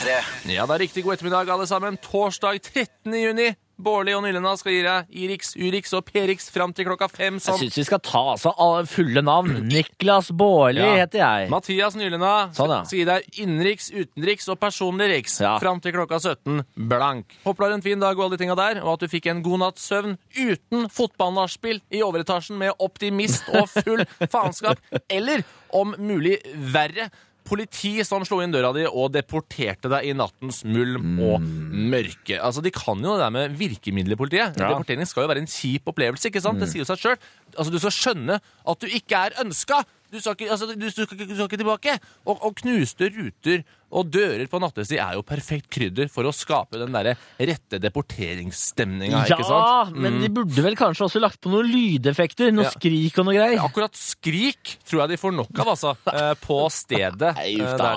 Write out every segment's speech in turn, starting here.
P3. Ja, det er riktig god ettermiddag alle sammen. Torsdag 13. juni. Bårli og Nylena skal gi deg Irix, Urix og Perix frem til klokka 5. Jeg synes vi skal ta altså alle fulle navn. Niklas Bårli heter jeg. Mathias Nylena Sånn, ja. skal gi deg innenriks, utenriks og personlig riks frem til klokka 17 blank. Håper du har en fin dag og alle de tingene der, og at du fikk en god natts søvn uten fotballnachspiel i overetasjen med optimist og full faenskap, eller om mulig verre, politi som slo inn døra di og deporterte deg i nattens mulm og mørke. Altså, de kan jo det der med virkemidler i politiet. Ja. Deportering skal jo være en kjip opplevelse, ikke sant? Det sier jo seg selv. Altså, du skal skjønne at du ikke er ønsket. Du skal ikke tilbake. Og knuste ruter og dører på nattestid er jo perfekt krydder for å skape den der rette deporteringsstemninga, ikke sant? Ja, men de burde vel kanskje også lagt på noen lydeffekter, noe skrik og noe greier. Akkurat skrik tror jeg de får nok av, altså, på stedet. Nei, uff da.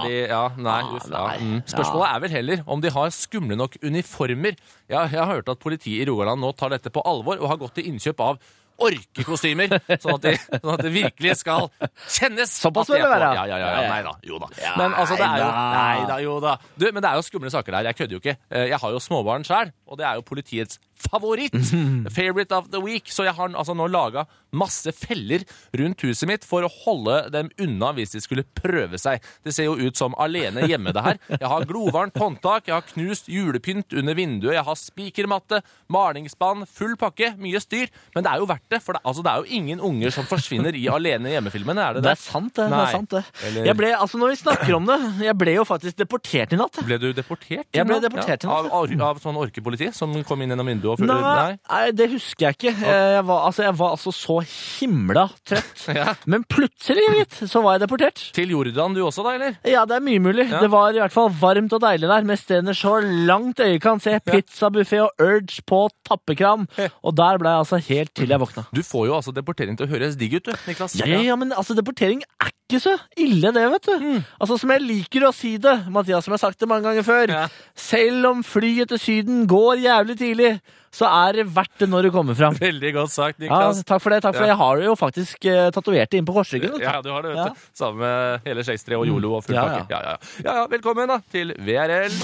Spørsmålet er vel heller om de har skumle nok uniformer. Ja, jeg har hørt at politiet i Rogaland nå tar dette på alvor og har gått til innkjøp av orkekostymer, sånn at det virkelig skal kjennes. Såpass vil det være. Neida, jo da. Men altså, det er jo... Neida, jo da. Du, men det er jo skumle saker der, jeg kødder jo ikke. Jeg har jo småbarn selv, og det er jo politiets favoritt. Favorite of the week. Så jeg har altså nå laget masse feller rundt huset mitt for å holde dem unna hvis de skulle prøve seg. Det ser jo ut som alene hjemme det her. Jeg har glovarmt håndtak, jeg har knust julepynt under vinduet, jeg har spikermatte, malingspann, full pakke, mye styr. Men det er jo verdt det, for det er jo ingen unger som forsvinner i alene hjemmefilmene, er det det? Det er sant det, det er sant det. Eller... Jeg ble, altså når vi snakker om det, jeg ble jo faktisk deportert i natt. Ble du deportert? Jeg ble deportert i natt. Av sånn orkepoliti som kom inn gjennom vinduet? Nei, det husker jeg ikke. Jeg var altså så himla trøtt. Men plutselig, så var jeg deportert. Til Jordan du også da, eller? Ja, det er mye mulig. Det var i hvert fall varmt og deilig der, med strender så langt øyet kan se, pizzabuffet og Urge på tappekram. Og der ble jeg altså helt til jeg våkna. Du får jo altså deportering til å høres digg ut, du, Niklas. Ja, men altså deportering er ikke så ille det, vet du. Altså som jeg liker å si det, Mathias, som jeg har sagt det mange ganger før, selv om flyet til Syden går jævlig tidlig, så er det verdt det når du kommer frem. Veldig godt sagt, Niklas. Ja, takk for det. Jeg har jo faktisk tatovert det inn på korsryggen. Ja, du har det, vet du. Sammen med hele Skjegstreet og Jolo og full pakke. Ja, velkommen da til VRL.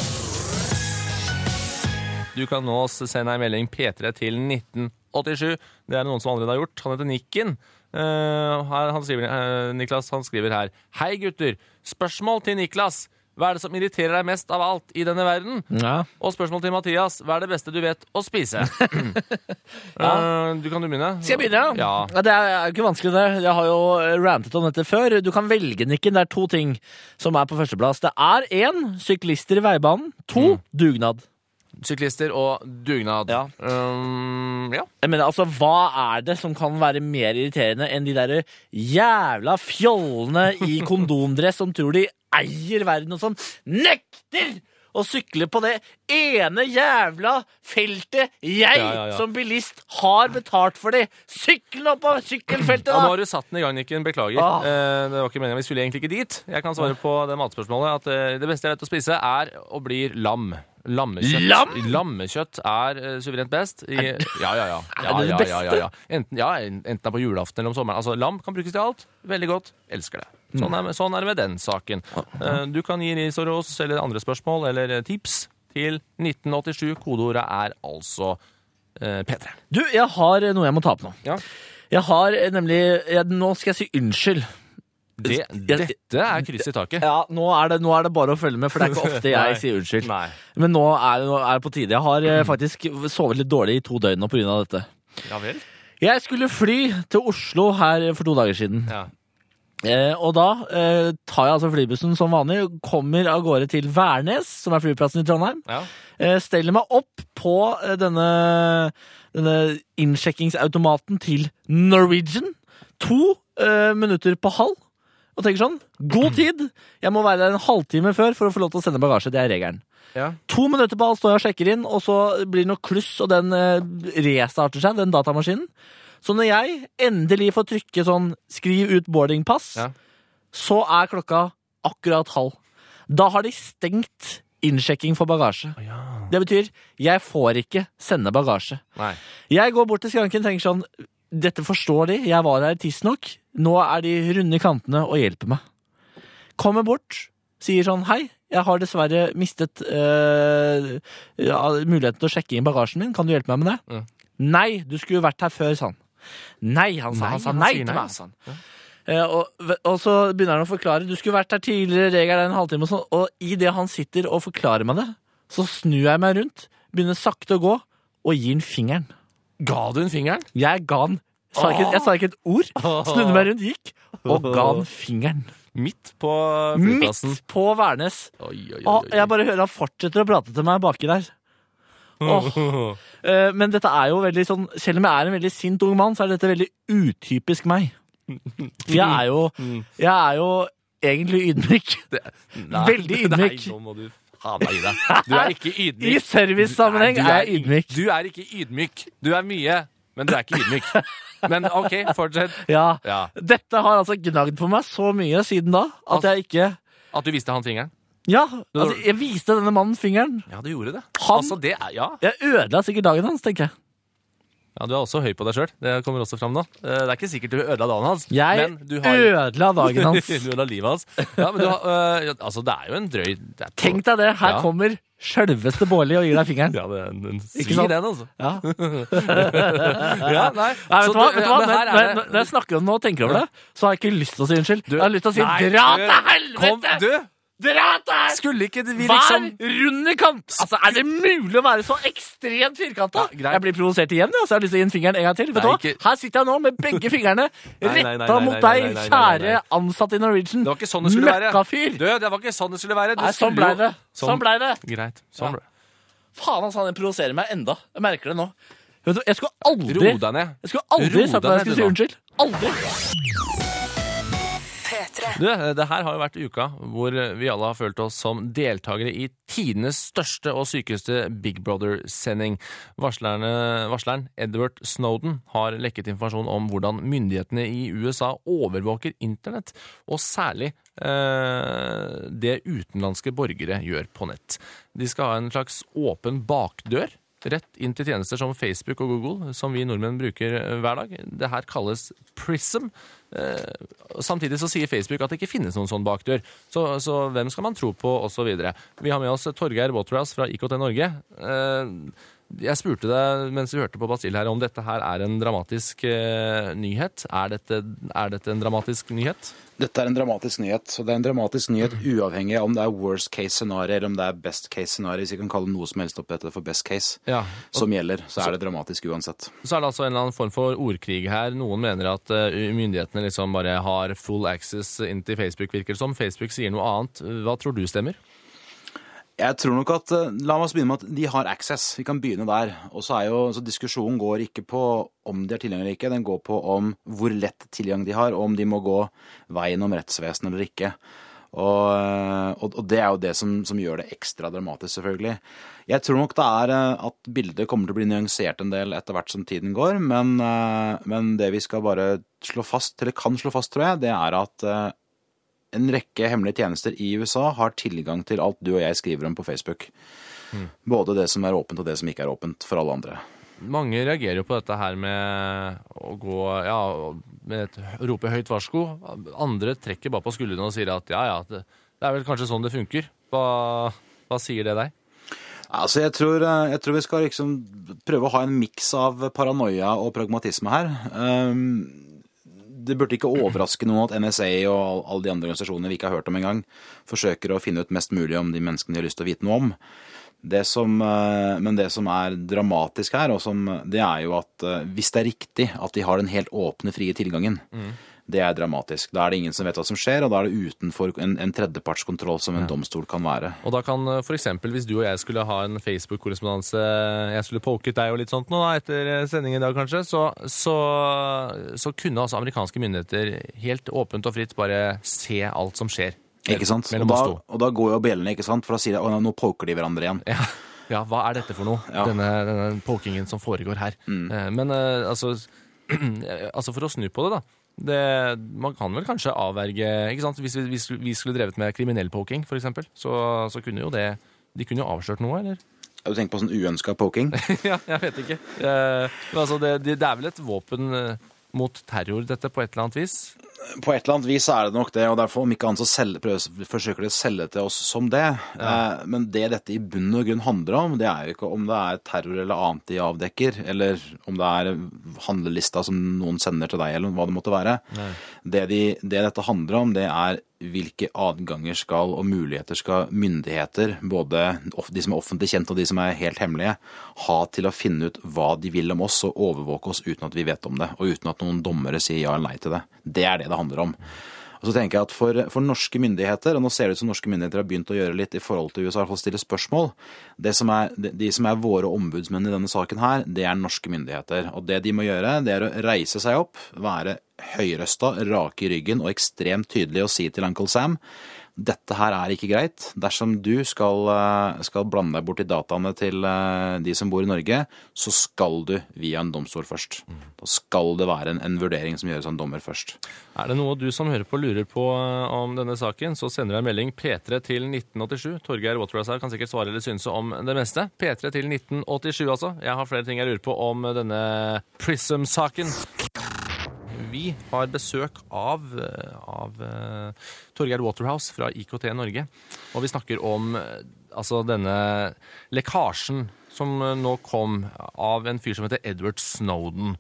Du kan nå sende en melding P3 til 1987. Det er noen som allerede har gjort. Han heter Nikken. Niklas, han skriver her: Hei gutter, spørsmål til Niklas. Hva er det som irriterer deg mest av alt i denne verden? Og spørsmål til Mathias: hva er det beste du vet å spise? Du kan begynne. Skal jeg begynne? Ja. Det er jo ikke vanskelig det. Jeg har jo rantet om dette før. Du kan velge, Nikken. Det er 2 ting som er på førsteplass. Det er 1, syklister i veibanen. 2, dugnad. Syklister og dugnad. Ja. Jeg mener, altså, hva er det som kan være mer irriterende enn de der jævla fjollene i kondomdress som tror de eier verden og sånn, nekter å sykle på det ene jævla feltet som bilist har betalt for det. Sykle opp på sykkelfeltet da! Ja, nå har du satt den i gang, Nikken. Beklager. Det var ikke meningen. Vi skulle egentlig ikke dit. Jeg kan svare på det matspørsmålet at det beste jeg vet å spise er og blir lam. Lammekjøtt. Lammekjøtt er suverent best. Er det det beste? Enten det er på julaften eller om sommeren. Altså, lam kan brukes til alt. Veldig godt. Elsker det. Sånn er det med den saken. Du kan gi ris og ros eller andre spørsmål eller tips til 1987. Kodeordet er altså P3. Du, jeg har noe jeg må ta opp nå. Ja. Jeg har nemlig... Nå skal jeg si unnskyld. Dette er kryss i taket. Ja, nå er det bare å følge med, for det er ikke ofte jeg sier unnskyld. Nei. Men nå er det på tide. Jeg har faktisk sovet litt dårlig i 2 døgn nå på grunn av dette. Ja vel? Jeg skulle fly til Oslo her for 2 dager siden. Ja. Og da tar jeg altså flybussen som vanlig, kommer av gårde til Værnes, som er flyplassen i Trondheim. Ja. Steller meg opp på denne innsjekkingsautomaten til Norwegian. 2 minutter på halv. Og tenker sånn, god tid. Jeg må være der en halvtime før for å få lov til å sende bagasje. Det er regelen. Ja. 2 minutter på halv står jeg og sjekker inn, og så blir det noe kluss, og den restarter seg, den datamaskinen. Så når jeg endelig får trykke sånn skriv ut boardingpass, så er klokka akkurat halv. Da har de stengt innsjekking for bagasje. Det betyr, jeg får ikke sende bagasje. Nei. Jeg går bort til skranken og tenker sånn, dette forstår de, jeg var her tidsnok. Nå er de runde i kantene og hjelper meg. Kommer bort, sier sånn, hei, jeg har dessverre mistet muligheten til å sjekke inn bagasjen min. Kan du hjelpe meg med det? Nei, du skulle jo vært her før, sa han. Nei, han sa nei til meg, sa han. Og så begynner han å forklare, du skulle vært her tidligere, regel en halvtime og sånn, og i det han sitter og forklarer meg det, så snur jeg meg rundt, begynner sakte å gå, og gir han fingeren. Ga du en fingeren? Jeg ga han. Jeg sa ikke et ord. Snudde meg rundt, gikk, og ga han fingeren. Midt på flyplassen? Midt på Værnes. Og jeg bare hører han fortsetter å prate til meg baki der. Men dette er jo veldig sånn, selv om jeg er en veldig sint ung mann, så er dette veldig utypisk meg. For jeg er jo egentlig ydmyk. Veldig ydmyk. Nei, nå må du ha meg i deg. Du er ikke ydmyk. I service-sammenheng er jeg ydmyk. Du er ikke ydmyk. Du er mye, men du er ikke ydmyk. Men ok, fortsett. Ja. Dette har altså gnagd på meg så mye siden da, at jeg ikke... At du viste han fingeren? Ja, altså jeg viste denne mannen fingeren. Ja, du gjorde det. Jeg ødela sikkert dagen hans, tenker jeg. Ja, du er også høy på deg selv. Det kommer også frem nå. Det er ikke sikkert du ødela dagen hans. Jeg ødela dagen hans. Du ødela livet hans. Ja, men altså, det er jo en drøy... Tenk deg det, her kommer selveste Bårli og gir deg fingeren. Ja, det er en svir den, altså. Ja. Ja, nei. Vet du hva? Når jeg snakker om det og tenker over det, så har jeg ikke lyst til å si unnskyld. Jeg har lyst til å si, dra til helvete! Dra der! Skulle ikke vi liksom... Vær rund i kant! Altså, er det mulig å være så ekstremt firkantet? Ja, jeg blir provosert igjen, så jeg har lyst til å gi en fingeren en gang til. Vet du hva? Her sitter jeg nå med begge fingrene retta mot deg, kjære ansatt i Norwegian. Det var ikke sånn det skulle være. Møkkafyr. Det var ikke sånn det skulle være. Nei, sånn ble det. Sånn ble det. Greit. Sånn ble det. Faen, altså, han provoserer meg enda. Jeg merker det nå. Vet du, jeg skulle aldri... Ro deg ned. Jeg skulle aldri sagt at jeg skulle si unnskyld. Aldri. Du, det her har jo vært uka hvor vi alle har følt oss som deltakere i tidenes største og sykeste Big Brother-sending. Varsleren Edward Snowden har lekket informasjon om hvordan myndighetene i USA overvåker internett, og særlig det utenlandske borgere gjør på nett. De skal ha en slags åpen bakdør rett inn til tjenester som Facebook og Google, som vi nordmenn bruker hver dag. Det her kalles Prism. Samtidig så sier Facebook at det ikke finnes noen sånn bakdør. Så hvem skal man tro på, og så videre. Vi har med oss Torgeir Waterhouse fra IKT Norge. Jeg spurte deg mens vi hørte på Bastille her om dette her er en dramatisk nyhet. Er dette en dramatisk nyhet? Dette er en dramatisk nyhet, og det er en dramatisk nyhet uavhengig om det er worst case scenario eller om det er best case scenario, hvis vi kan kalle noe som helst opp dette for best case, som gjelder, så er det dramatisk uansett. Så er det altså en eller annen form for ordkrig her. Noen mener at myndighetene liksom bare har full access inn til Facebook, virker det som. Facebook sier noe annet. Hva tror du stemmer? Jeg tror nok at, la oss begynne med at de har access, vi kan begynne der, og så diskusjonen går ikke på om de er tilgjengelig eller ikke, den går på om hvor lett tilgang de har, og om de må gå veien om rettsvesen eller ikke. Og det er jo det som gjør det ekstra dramatisk, selvfølgelig. Jeg tror nok det er at bildet kommer til å bli nyansert en del etter hvert som tiden går, men det vi skal bare slå fast, eller kan slå fast, tror jeg, det er at en rekke hemmelige tjenester i USA har tilgang til alt du og jeg skriver om på Facebook. Både det som er åpent og det som ikke er åpent for alle andre. Mange reagerer jo på dette her med å gå, rope høyt varsko. Andre trekker bare på skuldrene og sier at det er vel kanskje sånn det funker. Hva sier det deg? Altså, jeg tror vi skal liksom prøve å ha en mix av paranoia og pragmatisme her. Det burde ikke overraske noen at NSA og alle de andre organisasjonene vi ikke har hørt om en gang, forsøker å finne ut mest mulig om de menneskene de har lyst til å vite noe om. Men det som er dramatisk her, det er jo at hvis det er riktig at de har den helt åpne, frie tilgangen, det er dramatisk. Da er det ingen som vet hva som skjer, og da er det utenfor en tredjepartskontroll som en domstol kan være. Og da kan for eksempel, hvis du og jeg skulle ha en Facebook-korrespondanse, jeg skulle poket deg og litt sånt nå da, etter sendingen i dag kanskje, så kunne altså amerikanske myndigheter helt åpent og fritt bare se alt som skjer. Ikke sant? Og da går jo bjellene, ikke sant? For da sier de, nå poker de hverandre igjen. Ja, hva er dette for noe? Ja. Denne pokingen som foregår her. Men altså, for å snu på det da, man kan vel kanskje avverge, ikke sant? Hvis vi skulle drevet med kriminell poking, for eksempel, så kunne jo de kunne jo avslørt noe, eller? Har du tenkt på sånn uønsket poking? Ja, jeg vet ikke. Men altså, det er vel et våpen mot terror, dette, på et eller annet vis? På et eller annet vis er det nok det, og derfor om ikke annet så forsøker de å selge til oss som det. Men det dette i bunn og grunn handler om, det er jo ikke om det er terror eller annet de avdekker, eller om det er handlelista som noen sender til deg, eller hva det måtte være. Det dette handler om, det er hvilke adganger skal og muligheter skal myndigheter, både de som er offentlig kjent og de som er helt hemmelige, ha til å finne ut hva de vil om oss og overvåke oss uten at vi vet om det, og uten at noen dommere sier ja eller nei til det. Det er det det handler om. Og så tenker jeg at for norske myndigheter, og nå ser det ut som norske myndigheter har begynt å gjøre litt i forhold til USA, i hvert fall stille spørsmål, de som er våre ombudsmenn i denne saken her, det er norske myndigheter. Og det de må gjøre, det er å reise seg opp, være høyrøsta, rake i ryggen og ekstremt tydelig å si til Uncle Sam, dette her er ikke greit. Dersom du skal blande deg bort i dataene til de som bor i Norge, så skal du via en domstol først. Da skal det være en vurdering som gjøres av en dommer først. Er det noe du som hører på lurer på om denne saken, så sender du en melding P3 til 1987. Torgeir Waterhouse her kan sikkert svare eller synse om det meste. P3 til 1987 altså. Jeg har flere ting jeg lurer på om denne Prism-saken. Vi har besøk av Torgeir Waterhouse fra IKT Norge, og vi snakker om denne lekkasjen som nå kom av en fyr som heter Edward Snowden,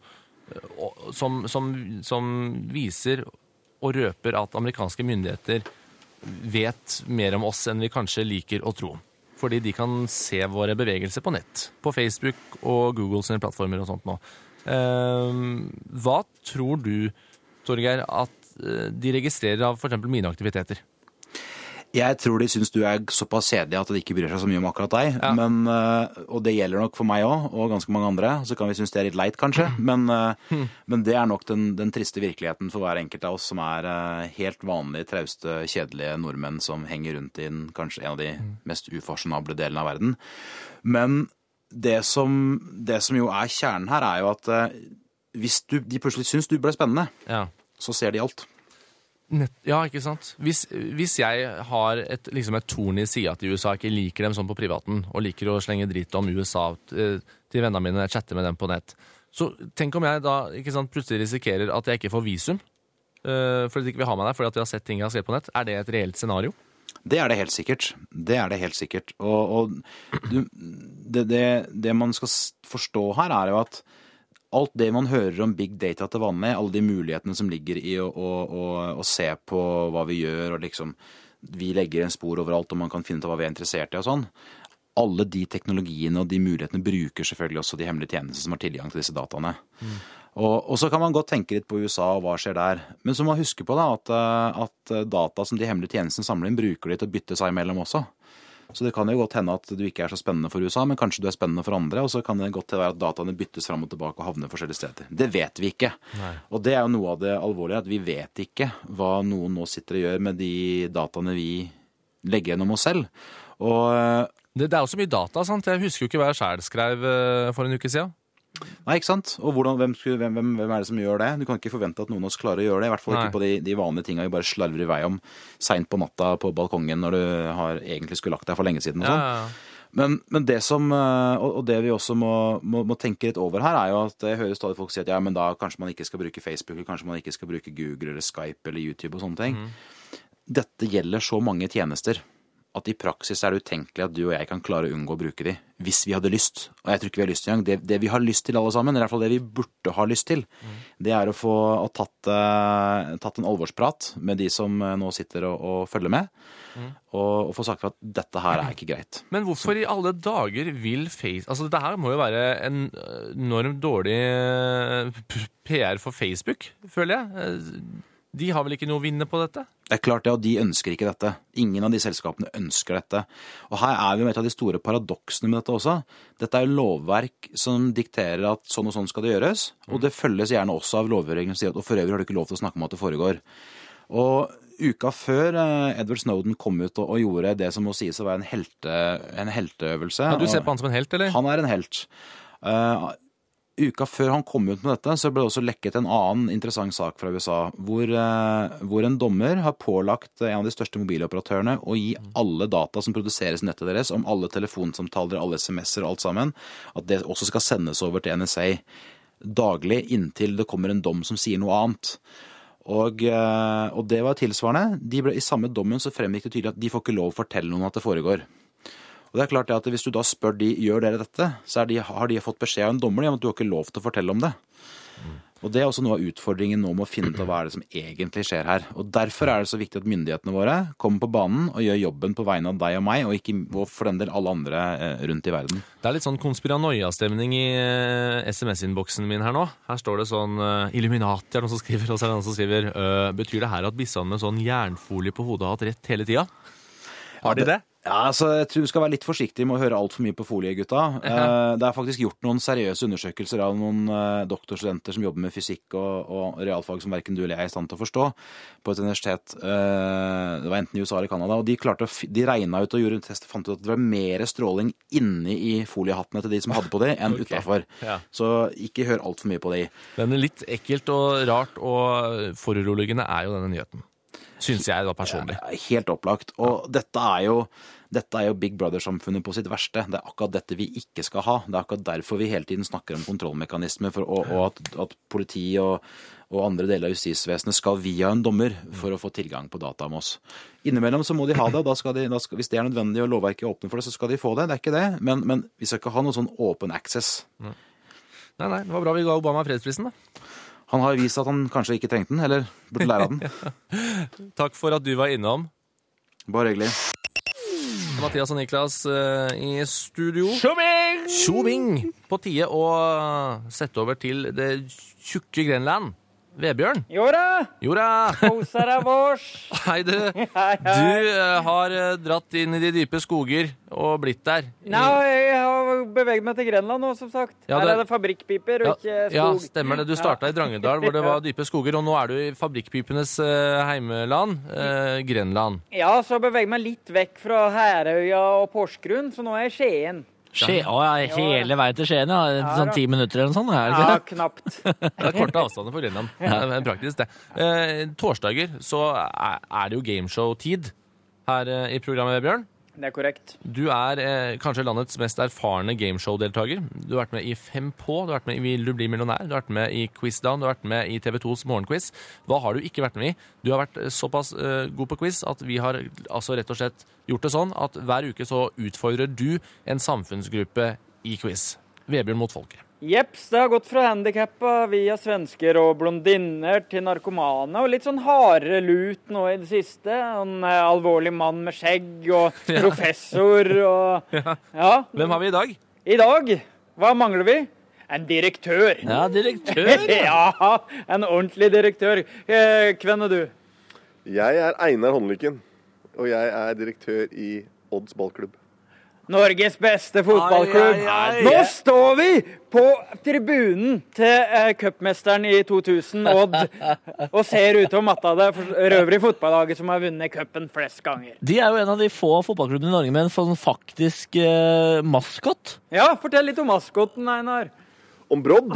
som viser og røper at amerikanske myndigheter vet mer om oss enn vi kanskje liker å tro. Fordi de kan se våre bevegelser på nett, på Facebook og Google sine plattformer og sånt nå. Hva tror du, Torgeir, at de registrerer av for eksempel mine aktiviteter? Jeg tror de synes du er såpass kjedelig at de ikke bryr seg så mye om akkurat deg. Ja. Og det gjelder nok for meg også, og ganske mange andre. Så kan vi synes det er litt leit, kanskje. Men det er nok den triste virkeligheten for hver enkelt av oss, som er helt vanlige, trauste, kjedelige nordmenn som henger rundt i kanskje en av de mest ufasjonable delene av verden. Men det som jo er kjernen her, er jo at hvis de plutselig synes du ble spennende, så ser de alt. Ja, ikke sant? Hvis jeg har et torn i siden til USA, ikke liker dem sånn på privaten, og liker å slenge dritt om USA til vennene mine, jeg chatter med dem på nett, så tenk om jeg da plutselig risikerer at jeg ikke får visum, fordi de ikke vil ha meg der, fordi at de har sett ting jeg har skrevet på nett. Er det et reelt scenario? Det er det helt sikkert. Og det man skal forstå her er jo at alt det man hører om big data til vanlig, alle de mulighetene som ligger i å se på hva vi gjør, og vi legger en spor overalt, og man kan finne ut hva vi er interessert i og sånn. Alle de teknologiene og de mulighetene bruker selvfølgelig også de hemmelige tjenester som har tilgang til disse dataene. Og så kan man godt tenke litt på USA og hva skjer der. Men så må man huske på at data som de hemmelige tjenestene samler inn, bruker de til å bytte seg imellom også. Så det kan jo godt hende at du ikke er så spennende for USA, men kanskje du er spennende for andre, og så kan det godt være at dataene byttes fram og tilbake og havner forskjellige steder. Det vet vi ikke. Nei. Og det er jo noe av det alvorlige, at vi vet ikke hva noen nå sitter og gjør med de dataene vi legger gjennom oss selv. Og det er jo så mye data, sant? Jeg husker jo ikke hva jeg selv skrev for en uke siden. Nei, ikke sant? Og hvem er det som gjør det? Du kan ikke forvente at noen av oss klarer å gjøre det, i hvert fall ikke på de vanlige tingene vi bare slarver i vei om sent på natta på balkongen når du egentlig skulle lagt deg for lenge siden og sånn. Ja. Men det som, og det vi også må tenke litt over her, er jo at jeg hører stadig folk si at men da kanskje man ikke skal bruke Facebook, eller kanskje man ikke skal bruke Google eller Skype eller YouTube og sånne ting. Dette gjelder så mange tjenester at i praksis er det utenkelig at du og jeg kan klare å unngå å bruke de, hvis vi hadde lyst. Og jeg tror ikke vi har lyst til engang. Det vi har lyst til alle sammen, eller i hvert fall det vi burde ha lyst til, det er å få tatt en alvorsprat med de som nå sitter og følger med, og få sagt at dette her er ikke greit. Men hvorfor i alle dager vil dette her må jo være en enormt dårlig PR for Facebook, føler jeg. De har vel ikke noe å vinne på dette? Det er klart det, og de ønsker ikke dette. Ingen av de selskapene ønsker dette. Og her er vi med et av de store paradoksene med dette også. Dette er jo lovverk som dikterer at sånn og sånn skal det gjøres, og det følges gjerne også av lovreglene som sier at og for øvrig har du ikke lov til å snakke om at det foregår. Og uka før Edward Snowden kom ut og gjorde det som må sies å være en helteøvelse. Ja, du ser på han som en helt, eller? Han er en helt. Uka før han kom ut med dette, så ble det også lekket en annen interessant sak fra USA, hvor en dommer har pålagt en av de største mobiloperatørene å gi alle data som produseres i nettet deres, om alle telefonsamtaler, alle SMS-er og alt sammen, at det også skal sendes over til NSA daglig inntil det kommer en dom som sier noe annet. Og det var tilsvarende. I samme dommen så fremgikk det tydelig at de får ikke lov å fortelle noen at det foregår. Og det er klart at hvis du da spør de, gjør dere dette, så har de fått beskjed av en dommer om at du har ikke lov til å fortelle om det. Og det er også noe av utfordringen nå med å finne ut hva er det som egentlig skjer her. Og derfor er det så viktig at myndighetene våre kommer på banen og gjør jobben på vegne av deg og meg, og for den del alle andre rundt i verden. Det er litt sånn konspiranoia-stemning i SMS-innboksen min her nå. Her står det sånn Illuminati er noen som skriver, og så er det noen som skriver betyr det her at bissene med sånn jernfolie på hodet har hatt rett hele tida? Har de det? Ja, altså, jeg tror du skal være litt forsiktig med å høre alt for mye på folie, gutta. Det er faktisk gjort noen seriøse undersøkelser av noen doktorstudenter som jobber med fysikk og realfag som hverken du eller jeg er i stand til å forstå, på et universitet. Det var enten i USA eller Canada, og de regnet ut og gjorde en test og fant ut at det var mer stråling inne i foliehattene til de som hadde på det, enn utenfor. Ja. Så ikke hør alt for mye på det. Men litt ekkelt og rart og foruroligende er jo denne nyheten. Synes jeg da personlig. Ja, helt opplagt. Og dette er jo Big Brother-samfunnet på sitt verste. Det er akkurat dette vi ikke skal ha. Det er akkurat derfor vi hele tiden snakker om kontrollmekanismer, og at politi og andre deler av justisvesenet skal via en dommer for å få tilgang på data om oss. Innimellom så må de ha det, og hvis det er nødvendig og lovverket åpner for det, så skal de få det. Det er ikke det, men vi skal ikke ha noe sånn open access. Nei, det var bra vi ga Obama fredsprisen da. Han har vist at han kanskje ikke trengte den, eller burde lære av den. Takk for at du var innom. Bare hyggelig. Mathias og Niklas i studio. Tjobing! Tjobing! På tide å sette over til det tjukke Grenland. Vebjørn. Jora! Koser deg vårs. Hei du. Du har dratt inn i de dype skoger og blitt der. Nei, jeg har beveget meg til Grenland nå, som sagt. Ja, her er det fabrikkpiper og ikke skog. Ja, stemmer det. Du startet i Drangedal, hvor det var dype skoger, og nå er du i fabrikkpipenes heimeland, Grenland. Ja, så beveger jeg meg litt vekk fra Herøya og Porsgrunn, så nå er jeg i Skien. Hele veien til Skien, ja. Sånn 10 minutter eller noe sånt. Ja, knapt. Det er korte avstander for Grenland. Det er praktisk det. Torsdager så er det jo gameshow-tid her i programmet, Bjørn. Det er korrekt. Du er kanskje landets mest erfarne gameshow-deltaker. Du har vært med i 5 på, du har vært med i Vil du bli millionær, du har vært med i Quizdown, du har vært med i TV 2s morgenquiz. Hva har du ikke vært med i? Du har vært såpass god på quiz at vi har altså rett og slett gjort det sånn at hver uke så utfordrer du en samfunnsgruppe i quiz. Vebjørn mot folket. Jeps, det har gått fra handicappa via svensker og blondinner til narkomane, og litt sånn hardere lut nå i det siste. En alvorlig mann med skjegg og professor og... Ja. Hvem har vi i dag? I dag? Hva mangler vi? En direktør. Ja, direktør. Ja, en ordentlig direktør. Hvem er du? Jeg er Einar Håndlykken, og jeg er direktør i Odds ballklubb. Norges beste fotballklubb. Nå står vi på tribunen til cupmesteren i 2000, Odd, og ser utover matta det røvrige fotballaget som har vunnet cupen flest ganger. De er jo en av de få fotballklubbene i Norge med en sånn faktisk maskott. Ja, fortell litt om maskotten, Einar. Om Brodd?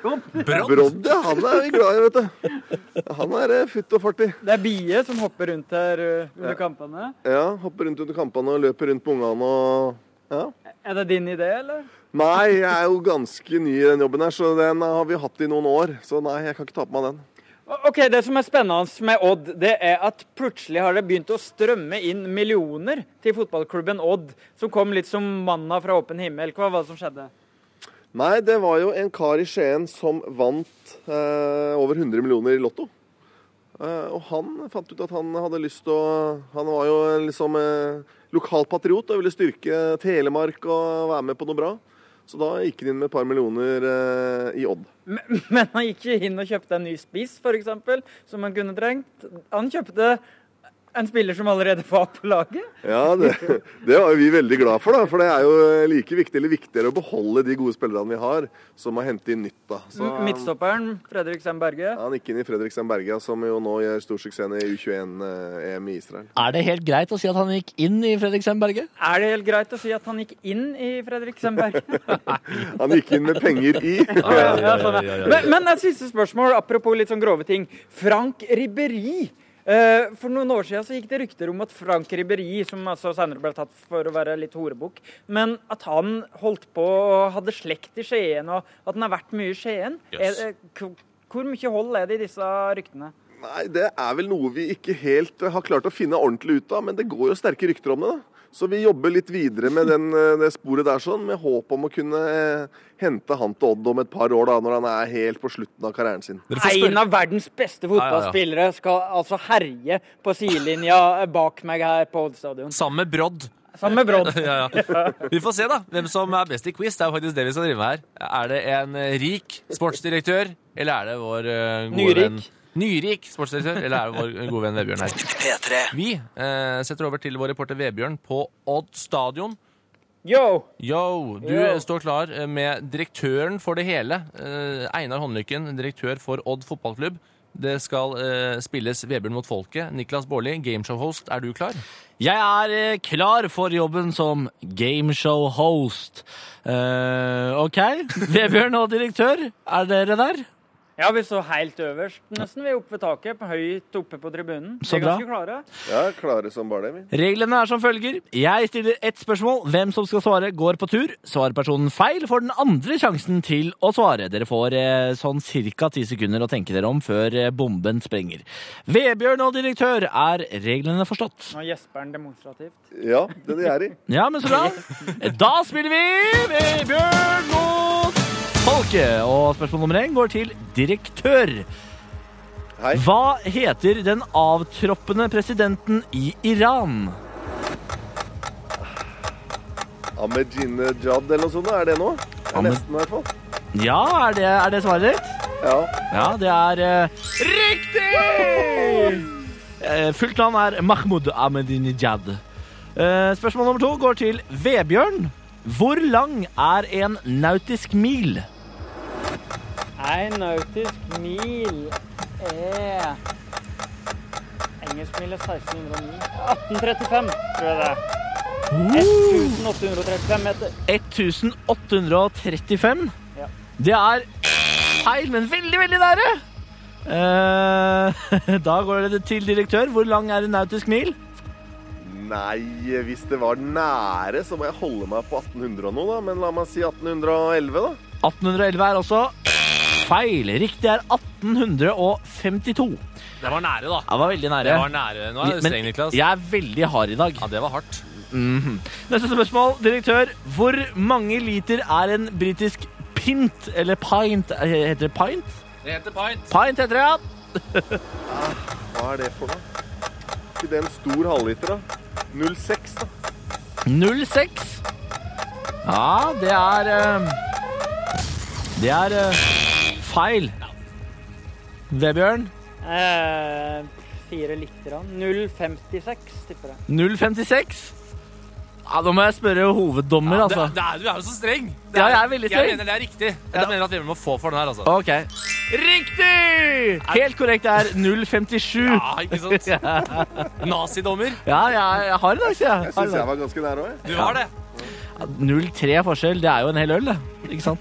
Brodd, ja. Han er vi glad i, vet du. Han er futt og fart i. Det er bie som hopper rundt her under kampene? Ja, hopper rundt under kampene og løper rundt på ungene og... Ja. Er det din idé, eller? Nei, jeg er jo ganske ny i den jobben her, så den har vi hatt i noen år. Så nei, jeg kan ikke ta på meg den. Ok, det som er spennende med Odd, det er at plutselig har det begynt å strømme inn millioner til fotballklubben Odd, som kom litt som manna fra åpen himmel. Hva var det som skjedde? Nei, det var jo en kar i Skien som vant over 100 millioner i lotto. Og han fant ut at han hadde lyst til å... Han var jo liksom lokalpatriot og ville styrke Telemark og være med på noe bra. Så da gikk han inn med et par millioner i Odd. Men han gikk ikke inn og kjøpte en ny spiss, for eksempel, som han kunne trengt. Han kjøpte en spiller som allerede var på laget? Ja, det var vi veldig glad for, da. For det er jo like viktig, eller viktigere å beholde de gode spillerne vi har, som å hente inn nytt, da. Så, midtstopperen, Fredriksen Berge? Ja, han gikk inn i Fredriksen Berge, som jo nå gjør stor suksess i U21-EM i Israel. Er det helt greit å si at han gikk inn i Fredriksen Berge? Er det helt greit å si at han gikk inn i Fredriksen Berge? Han gikk inn med penger i. Men et siste spørsmål, apropos litt sånn grove ting. Frank Ribéry. For noen år siden så gikk det rykter om at Frank Ribéry, som altså senere ble tatt for å være litt horebukk, men at han holdt på og hadde slekt i Skien, og at han har vært mye i Skien. Yes. Hvor mye hold er det i disse ryktene? Nei, det vel noe vi ikke helt har klart å finne ordentlig ut av, men det går jo sterke rykter om det da. Så vi jobber litt videre med det sporet der sånn, med håp om å kunne hente han til Odd om et par år da, når han helt på slutten av karrieren sin. En av verdens beste fotballspillere skal altså herje på sidelinja bak meg her på Odd stadion. Samme Brodd. Ja. Vi får se da, hvem som best i quiz. Det jo faktisk det vi skal drive med her. Det en rik sportsdirektør, eller det vår gode venn? Nyrik sportsdirektør, eller det vår gode venn Vebjørn her? P3. Vi setter over til vår reporter Vebjørn på Odd stadion. Yo, du står klar med direktøren for det hele. Einar Håndlykken, direktør for Odd fotballklubb. Det skal spilles Vebjørn mot folket. Niklas Baarli, gameshow-host, du klar? Jeg klar for jobben som gameshow-host. Ok, Vebjørn og direktør, dere der? Ja, vi så helt øverst, nesten vi oppe ved taket, høyt oppe på tribunen. Så vi ganske klare. Ja, klare som bare det. Reglene som følger. Jeg stiller ett spørsmål. Hvem som skal svare går på tur. Svarer personen feil, får den andre sjansen til å svare. Dere får sånn cirka 10 sekunder å tenke dere om før bomben sprenger. Vebjørn og direktør, reglene forstått? Nå gjesper han demonstrativt. Ja, det de i. Ja, men så bra. Da spiller vi Vebjørn mot folket, og spørsmål nummer 1 går til direktør. Hei. Hva heter den avtroppende presidenten i Iran? Ahmadinejad eller noe sånt, det nå? Nesten i hvert fall. Ja, er det svaret ditt? Ja. Ja, det riktig! Fullt navn Mahmoud Ahmadinejad. Spørsmål nummer 2 går til Vebjørn. Hvor lang en nautisk mil? En nautisk mil engelskmil 1609. 1835, tror jeg det 1835 meter. 1835? Ja. Det feil, men veldig, veldig nære. Da går det til direktør. Hvor lang en nautisk mil? Nei, hvis det var nære, så må jeg holde meg på 1800 og noe da. Men la meg si 1811 da. 1811 også feil. Riktig 1852. Det var nære da. Det var veldig nære. Det var nære. Nå det streng, Niklas. Jeg veldig hard i dag. Ja, det var hardt. Neste spørsmål, direktør. Hvor mange liter en britisk pint, eller pint? Heter det pint? Det heter pint. Pint heter det, ja. Hva det for noe? Ikke det en stor halvliter da? 0,6 da. 0,6? Ja, det feil. Vebjørn? 4 liter. 0,56 tipper jeg. 0,56? Ja, nå må jeg spørre hoveddommer, altså. Du jo så streng. Ja, jeg veldig streng. Jeg mener det riktig. Jeg mener at vi må få for den her, altså. Ok. Riktig! Helt korrekt 0,57. Ja, ikke sant? Nazidommer. Ja, jeg har det, altså. Jeg synes jeg var ganske nær også. Du har det. 0,3 forskjell, det jo en hel øl, det. Ikke sant?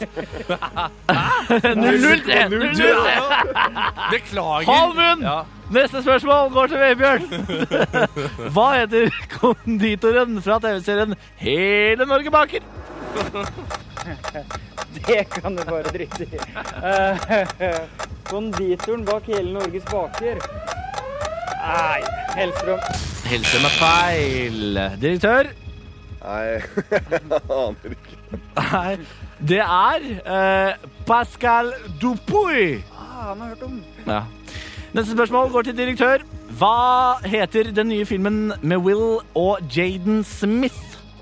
0,03! Beklager. Halvmunn! Ja. Neste spørsmål går til Vebjørn. Hva heter konditoren fra TV-serien Hele Norge baker? Det kan du bare drite i. Konditoren bak Hele Norges baker. Nei, Hellstrøm. Hellstrøm feil. Direktør? Nei, jeg aner ikke. Nei, det Pascal Dupuy. Han har hørt om. Ja. Neste spørsmål går til direktør. Hva heter den nye filmen med Will og Jaden Smith?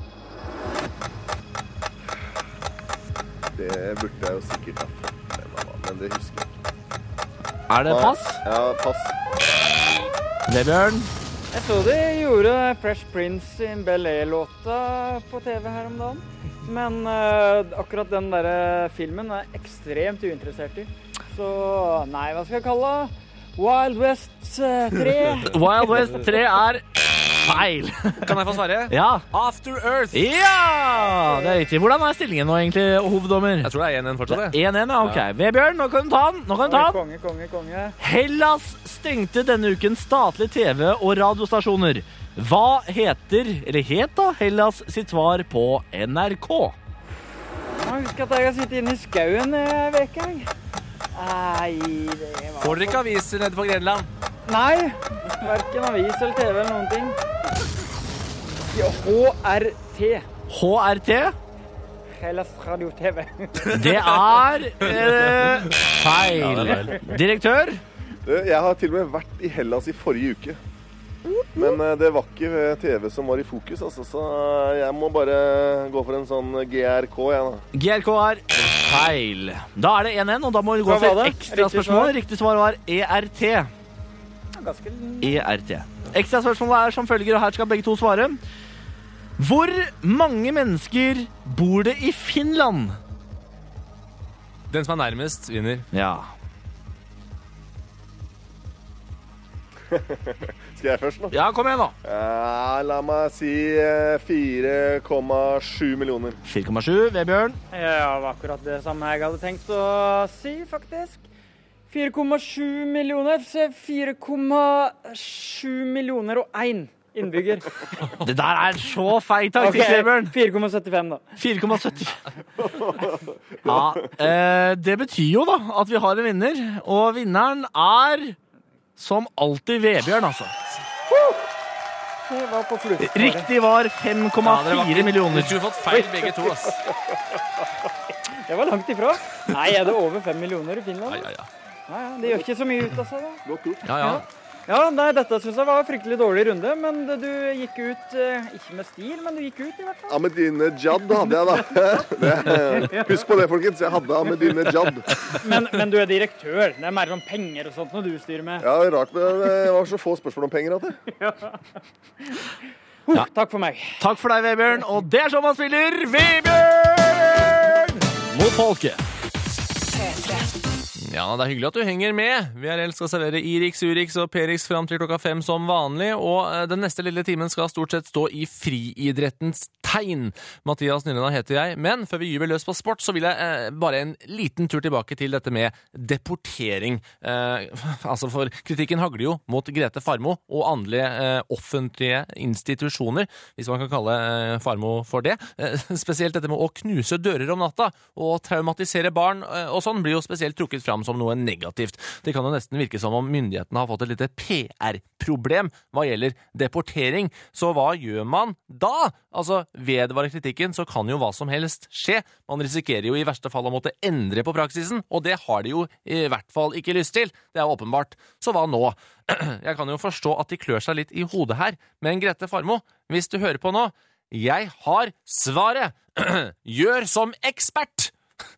Det burde jeg jo sikkert ha fått med meg, men det husker jeg ikke. Det pass? Ja, pass. Vebjørn? Jeg så de gjorde Fresh Prince in Bel-Air-låta på TV her om dagen. Men akkurat den der filmen ekstremt uinteressert i. Så nei, hva skal jeg kalle det? Wild West 3. Wild West 3 feil. Kan jeg få svare? Ja. After Earth. Ja, det riktig. Hvordan stillingen nå egentlig, hoveddommer? Jeg tror det 1-1 fortsatt. 1-1, ja, ok. Vebjørn, nå kan du ta den. Konge. Hellas stengte denne uken statlig TV og radiostasjoner. Hva het Hellas sitt svar på NRK? Jeg husker at jeg har sittet inne i skauen en veke. Nei, det var... Får dere ikke aviser nede på Grenland? Nei, hverken avis eller TV eller noen ting. Ja, HRT. HRT? Hellas Radio TV. Det er feil. Direktør? Jeg har til og med vært i Hellas i forrige uke. Men det var ikke TV som var i fokus, altså, så jeg må bare gå for en sånn GRK, jeg da. GRK er feil. Da er det 1-1, og da må vi gå for et ekstra spørsmål. Riktig svar var ERT. ERT. Ekstra spørsmålet er som følger, og her skal begge to svare. Hvor mange mennesker bor det i Finland? Den som er nærmest vinner. Ja. Skal jeg først nå? Ja, kom igjen da. La meg si 4,7 millioner. 4,7, Vebjørn. Ja, det var akkurat det samme jeg hadde tenkt å si, faktisk. 4,7 millioner, 4,7 millioner og 1 innbygger. Det der er så feil taktikk, Vebjørn. 4,75 da. 4,75. Ja, det betyr jo da at vi har en vinner, og vinneren er som alltid Vebjørn, altså. Det var på flukt. Riktig var 5,4 millioner. Du har fått feil begge to, ass. Det var langt ifra. Nei, er det over 5 millioner i Finland? Ja. Nei, det gjør ikke så mye ut, altså. Da. Godt gjort. Ja. Ja, nei, dette synes jeg var en fryktelig dårlig runde, men du gikk ut, ikke med stil, men du gikk ut i hvert fall. Ahmadinejad hadde jeg da. Husk på det, folkens, jeg hadde Ahmadinejad. Men du er direktør, det er mer om penger og sånt når du styrer med. Ja, rart, men det var så få spørsmål om penger at det. Ja. Takk for meg. Takk for deg, Vebjørn, og det er sånn man spiller Vebjørn mot folket. Ja, det er hyggelig at du henger med. VRL skal servere Irix, Urix og Perix frem til 5 som vanlig, og den neste lille timen skal stort sett stå i friidrettens tegn. Mathias Nyrena heter jeg, men før vi gyver løs på sport, så vil jeg bare en liten tur tilbake til dette med deportering. Altså, for kritikken hagler jo mot Grete Farmo og andre offentlige institusjoner, hvis man kan kalle Farmo for det. Spesielt dette med å knuse dører om natta og traumatisere barn og sånn blir jo spesielt trukket fram som noe negativt. Det kan jo nesten virke som om myndighetene har fått et lite PR-problem hva gjelder deportering. Så hva gjør man da? Altså, vedvarer kritikken, så kan jo hva som helst skje. Man risikerer jo i verste fall å måtte endre på praksisen, og det har de jo i hvert fall ikke lyst til. Det er åpenbart. Så hva nå? Jeg kan jo forstå at de klør seg litt i hodet her, men Grete Farmo, hvis du hører på nå, jeg har svaret! Gjør som ekspert!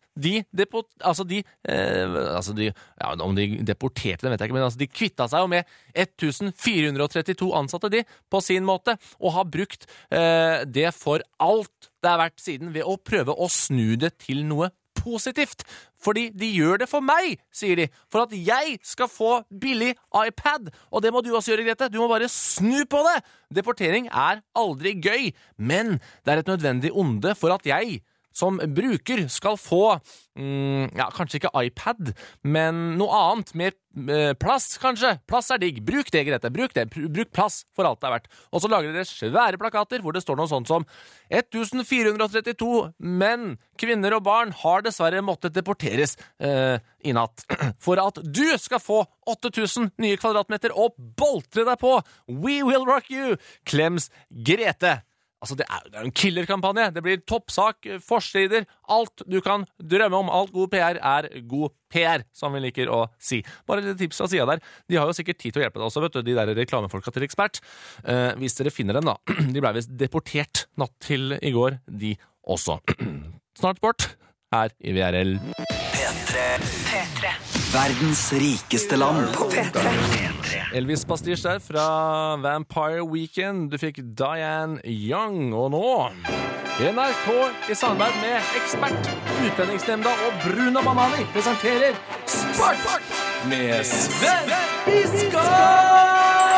Om de deporterte dem, vet jeg ikke, men altså, de kvittet seg jo med 1432 ansatte de, på sin måte, og har brukt det for alt det er verdt siden ved å prøve å snu det til noe positivt. Fordi de gjør det for meg, sier de, for at jeg skal få billig iPad. Og det må du også gjøre, Grete. Du må bare snu på det. Deportering er aldri gøy, men det er et nødvendig onde for at jeg som bruker skal få, kanskje ikke iPad, men noe annet, mer plass kanskje. Plass er digg. Bruk det, Grete. Bruk det. Bruk plass for alt det er verdt. Og så lager dere svære plakater hvor det står noe sånt som 1432 menn, kvinner og barn har dessverre måttet deporteres i natt. For at du skal få 8000 nye kvadratmeter og boltre deg på. We will rock you. Klems Grete. Altså, det er en killerkampanje. Det blir toppsak, forsider, alt du kan drømme om. Alt god PR er god PR, som vi liker å si. Bare et tips fra siden der. De har jo sikkert tid til å hjelpe deg også, vet du, de der reklamefolka til Ekspert. Hvis dere finner dem da. De ble vist deportert natt til i går, de også. Snart sport, her i VRL. P3. Verdens rikeste land på P3. Elvis Pastisj der fra Vampire Weekend. Du fikk Diane Young, og nå NRK i samarbeid med Ekspert, Utlendingsnemnda og Bruno Banani presenterer Sport med Sven Biskår!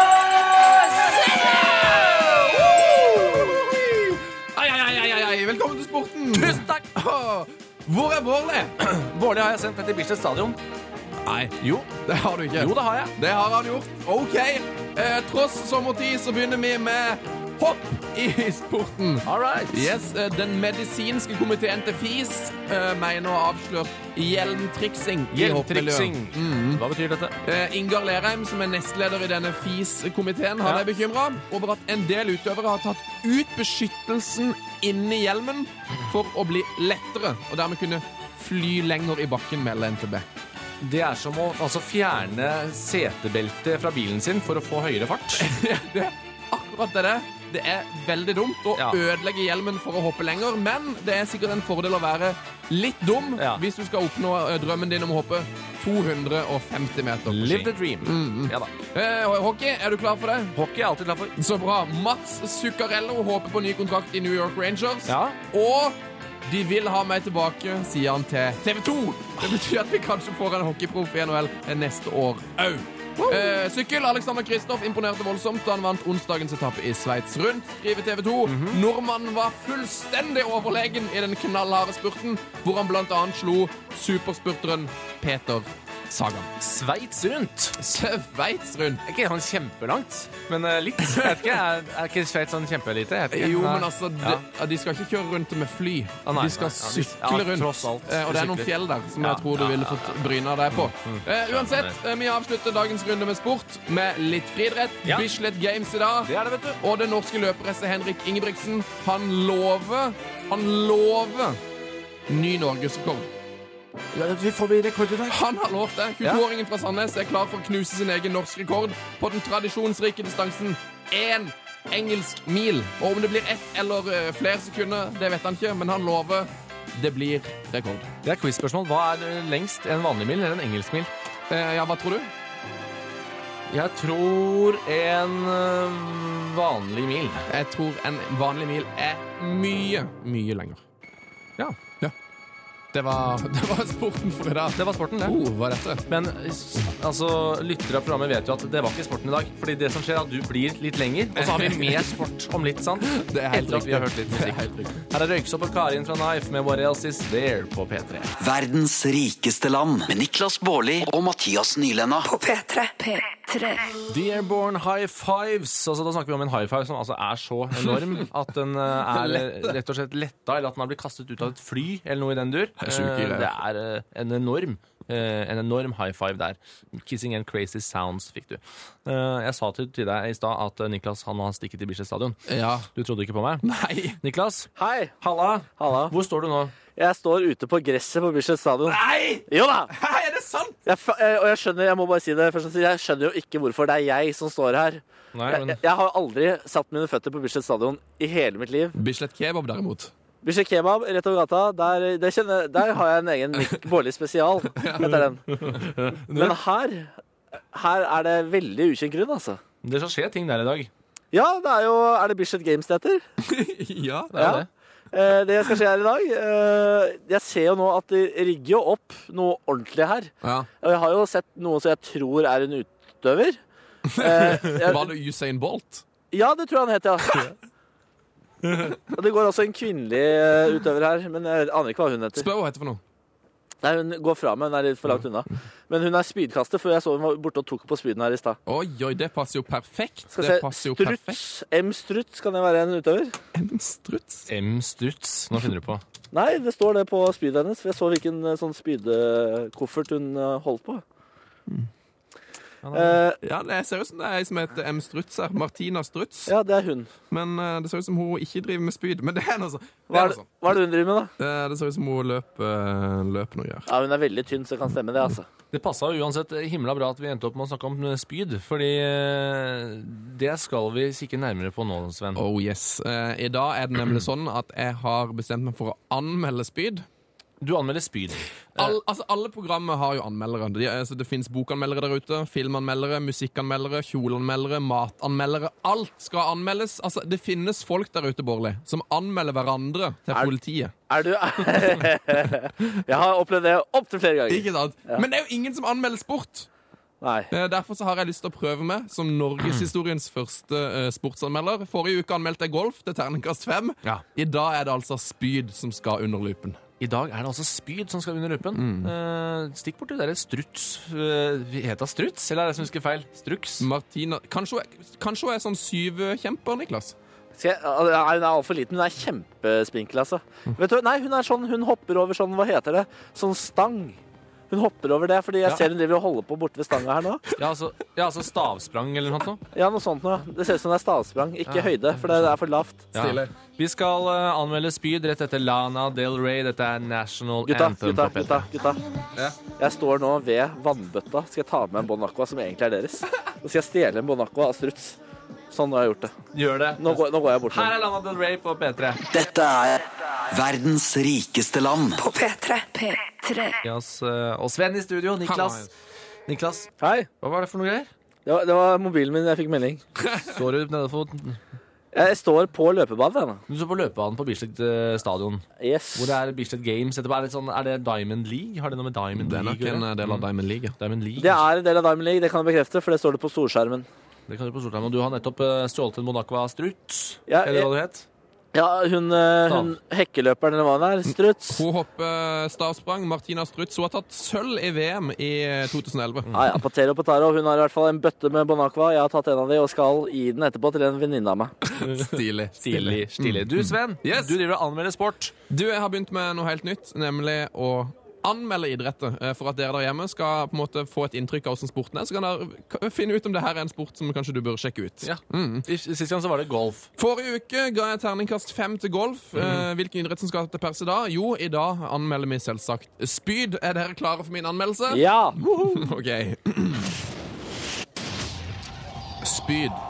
Velkommen til sporten! Tusen takk! Hvor er Bårli? Bårli har jeg sendt til Bislett Stadion. Nei, Jo, det har du ikke. det har jeg. Det har han gjort. Ok, tross sommertid så begynner vi med hopp i sporten. All right. Yes, den medisinske komiteen til FIS mener å ha avslørt hjelmtriksing i hoppmiljøet. Hva betyr dette? Ingar Lerheim, som er nestleder i denne FIS-komiteen, han er bekymret over at en del utøvere har tatt ut beskyttelsen inni hjelmen for å bli lettere, og dermed kunne fly lenger i bakken, melder NTB. Det er som å fjerne setebeltet fra bilen sin for å få høyere fart. Det er akkurat det. Det er veldig dumt å ødelegge hjelmen for å hoppe lenger, men det er sikkert en fordel å være litt dum hvis du skal oppnå drømmen din om å hoppe 250 meter på ski. Live the dream. Ja da. Hockey, er du klar for det? Hockey er alltid klar for. Så bra. Mats Zuccarello håper på ny kontrakt i New York Rangers. Ja. Og de vil ha meg tilbake, sier han til TV 2. Det betyr at vi kanskje får en hockeyproff i NHL neste år. Sykkel. Alexander Kristoff imponerte voldsomt da han vant onsdagens etappe i Sveits rundt, skriver TV 2. Nordmannen var fullstendig overlegen i den knallharde spurten, hvor han blant annet slo superspurteren Peter Sagan. Sveits rundt. Sveits rundt. Ikke sånn kjempelangt, men litt. Jeg vet ikke, er ikke Sveits sånn kjempelite? Jo, men altså, de skal ikke kjøre rundt med fly. De skal sykle rundt. Tross alt. Og det er noen fjell der som jeg tror du ville fått bryna deg på. Uansett, vi avslutter dagens runde med sport med litt friidrett. Bislett Games i dag. Det er det, vet du. Og den norske løperesse Henrik Ingebrigtsen, han lover ny norgesrekord. Ja, vi får rekord i dag. Han har lovt det. 22-åringen fra Sandnes er klar for å knuse sin egen norsk rekord på den tradisjonsrike distansen 1 engelsk mil. Og om det blir 1 eller flere sekunder, det vet han ikke, men han lover det blir rekord. Det er quiz-spørsmål. Hva er lengst, en vanlig mil eller en engelsk mil? Hva tror du? Jeg tror en vanlig mil. Jeg tror en vanlig mil er mye, mye lenger. Ja. Det var sporten for i dag. Det var sporten, det. Hva er dette? Men lyttere av programmet vet jo at det var ikke sporten i dag. Fordi det som skjer er at du blir litt lenger, og så har vi mer sport om litt, sant? Det er helt etter at vi har hørt litt musikk. Her er Røyksopp og Karin fra Knife med What Else Is There på P3. Verdens rikeste land med Niklas Baarli og Mathias Nylenda. På P3. The Airborne High Fives. Altså, da snakker vi om en high five som altså er så enorm at den er rett og slett letta, eller at den har blitt kastet ut av et fly, eller noe i den dur. Det er en enorm high five der. Kissing and Crazy Sounds fikk du. Jeg sa til deg i stad at Niklas han har stikket i Bislett Stadion. Ja. Du trodde ikke på meg? Nei. Niklas? Hei. Halla. Hvor står du nå? Jeg står ute på gresset på Bislett Stadion. Nei! Jo da! Hei, er det sant? Jeg må bare si det først. Jeg skjønner jo ikke hvorfor det er jeg som står her. Nei, men... jeg har aldri satt mine føtter på Bislett Stadion i hele mitt liv. Bislett Kebab derimot. Bislett Kebab rett over gata, der har jeg en egen Nick Baarli spesial etter den. Men her er det veldig ukjent grunn, altså. Det skal skje ting der i dag. Ja, er det Bislett Games det heter? Ja, det er det. Det skal skje her i dag. Jeg ser jo nå at de rigger jo opp noe ordentlig her. Ja. Og jeg har jo sett noe som jeg tror er en utøver. Var det Usain Bolt? Ja, det tror jeg han heter, ja. Og det går også en kvinnelig utøver her, men jeg aner ikke hva hun heter. Spør hva heter for noe. Nei, hun går fra meg, hun er litt for langt unna. Men hun er spydkaster, for jeg så hun var borte og tok på spyden her i stad. Oi, det passer jo perfekt. Skal se, M-struts, kan det være en utøver? M-struts? Nå finner du på. Nei, det står det på spydet hennes, for jeg så hvilken sånn spydekoffert hun holdt på. Ja, det ser ut som det er ei som heter M. Struts her. Martina Struts. Ja, det er hun. Men det ser ut som hun ikke driver med spyd. Men det er noe sånn. Hva er det hun driver med, da? Det ser ut som hun løper noe greier. Ja, hun er veldig tynn, så kan stemme det, altså. Det passet jo uansett himla bra at vi endte opp med å snakke om spyd, fordi det skal vi kikke nærmere på nå, Sven. Oh yes. I dag er det nemlig sånn at jeg har bestemt meg for å anmelde spyd. Du anmelder spyd. Alle programmer har jo anmeldere. Det finnes bokanmeldere der ute, filmanmeldere, musikkanmeldere, kjoleanmeldere, matanmeldere. Alt skal anmeldes. Det finnes folk der ute, Baarli, som anmelder hverandre til politiet. Er du... Jeg har opplevd det opp til flere ganger. Ikke sant? Ja. Men det er jo ingen som anmelder sport. Nei. Derfor så har jeg lyst til å prøve meg som Norgeshistoriens første sportsanmelder. Forrige uke anmeldte jeg golf til terningkast 5. Ja. I dag er det altså spyd som skal under lupen. I dag er det altså spyd som skal under lupen. Stikk bort til det der struts. Heter det struts, eller er det som husker feil? Struks? Martina, kanskje hun er sånn syvkjemper, Niklas? Hun er alt for liten. Hun er kjempespinkel, altså. Vet du, nei, hun er sånn, hun hopper over sånn, hva heter det? Sånn stang. Hun hopper over det, fordi jeg ser hun driver og holder på borte ved stanga her nå. Ja, altså stavsprang eller noe sånt nå? Ja, noe sånt nå. Det ser ut som det er stavsprang. Ikke høyde, for det er for lavt. Ja. Vi skal anmelde spyd rett etter Lana Del Rey. Dette er National Anthem på P3. Gutta. Ja. Jeg står nå ved vannbøtta. Skal jeg ta med en Bon Aqua som egentlig er deres? Så skal jeg stjele en Bon Aqua av struts. Sånn har jeg gjort det. Gjør det. Nå går jeg bort. Her er Lana Del Rey på P3. Dette er verdens rikeste land. På P3. Og Sven i studio, Niklas. Hei. Hva var det for noe greier? Det var mobilen min, jeg fikk melding. Står du nede for... Jeg står på løpebanen. Du står på løpebanen på Bislett stadion. Yes. Hvor det er Bislett Games. Er det Diamond League? Har det noe med Diamond League? Det er nok en del av Diamond League. Det er en del av Diamond League, det kan jeg bekrefte, for det står det på storskjermen. Det kan du på storskjermen. Og du har nettopp stjålet en Bon Aqua Struts. Ja, eller hva du het? Ja, hun hekkeløperen, eller hva hun er. Struts. Hun hopper stavsprang. Martina Struts. Hun har tatt sølv i VM i 2011. Ja, Patero Potaro. Hun har i hvert fall en bøtte med Bon Aqua. Jeg har tatt en av de og skal gi den etterpå til en venninne av meg. Stilig. Du, Sven, du driver og anmelder sport. Jeg har begynt med noe helt nytt, nemlig å anmelde idretter, for at dere der hjemme skal på en måte få et inntrykk av hvordan sporten er, så kan dere finne ut om det her er en sport som kanskje du bør sjekke ut. Ja. Sist gang så var det golf. Forrige uke ga jeg terningkast 5 til golf. Hvilken idrett som skal til pers i dag? Jo, i dag anmelder vi selvsagt spyd. Er dere klare for min anmeldelse? Ja! Ok. Spyd.